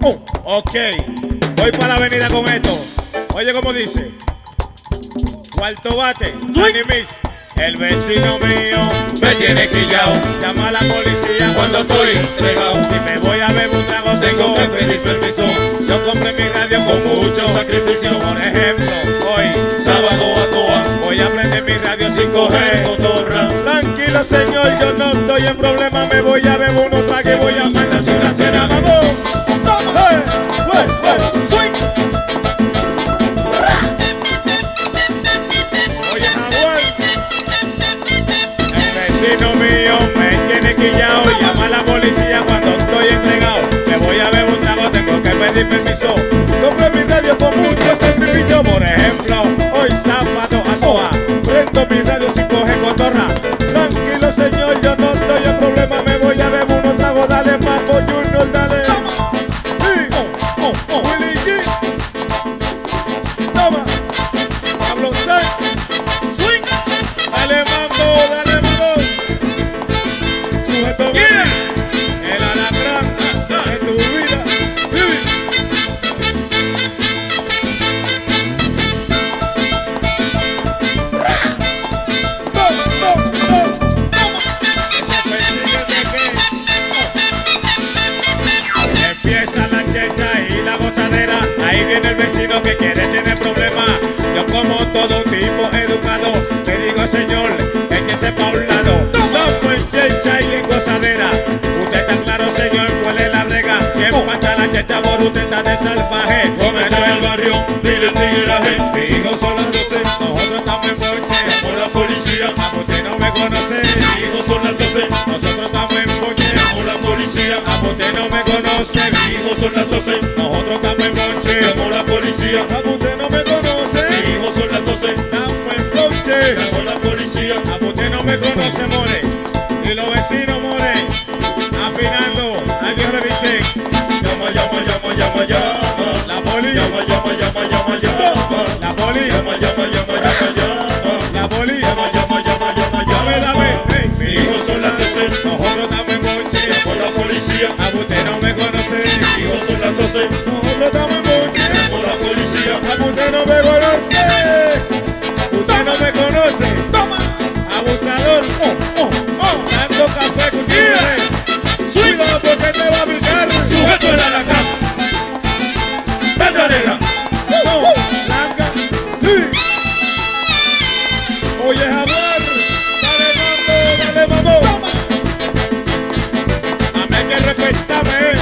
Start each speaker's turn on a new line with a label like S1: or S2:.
S1: Ok, voy para la avenida con esto. Oye, como dice. Cuarto bate, Danny Mix. El vecino mío me tiene quillao. Llama a la policía cuando estoy entregado. Si me voy a beber un trago tengo que pedir permiso. Yo compré mi radio con mucho sacrificio. Por ejemplo, hoy, sábado a toa, voy a prender mi radio 5G cotorra. Tranquilo señor, yo no estoy en problema. Me voy a beber unos tragos y voy a mandarse una cena. ¡Vamos! Oye, Jaguar, el vecino mío me tiene quillao. Llama a la policía cuando estoy entregado. Me voy a beber un trago, tengo que pedir permiso. Compré mi radio con mucho sacrificio. Por ejemplo, hoy sábado a toa, prendo mi radio 5G cotorra. Tranquilo señor, yo no estoy en problema. Me voy a beber unos tragos, dale mambo Junior, dale. Willy G. Toma. Pablo Sánchez. Swing. Dale mambo. Sujeto bien. El alacrán de tu vida. Empieza la checha y la gozadera. Ahí viene el vecino que quiere tener problemas. Yo como todo un tipo educado te digo señor, es que sepa un lado. No en checha y en gozadera. Usted está claro señor cuál es la brega. Siempre pasa la checha por usted está de salvaje. Comenzó en el barrio, dile el tigueraje. Mi hijo son las 12, nosotros estamos en boche. Por la policía, a usted no me conoce. Mi hijo son las 12, nosotros estamos en boche. Por la policía, a usted no me conoce. Mi hijo son las 12, nosotros estamos en boche. Por la policía, a usted no me conoce. Mi hijo son las 12, estamos en boche. Por la policía, a usted no me conoce, more. Y los vecinos, more, afinando. Al Dios le dice, llama. La poli, llama. La poli, llama. La poli, dame. Hey, mi hijo son las 12, nosotros estamos en boche. Por la policía, a usted no me conoce. Mi hijo son las 12, nosotros estamos en boche. Por la policía, a usted no me conoce. Usted no me conoce. Toma, abusador. Dando café con cuidado porque te va a picar. Sujeto en la alacrán. Venta negra. Blanca. Oye, Javier. Dale, mambo. A mí hay que respetarme.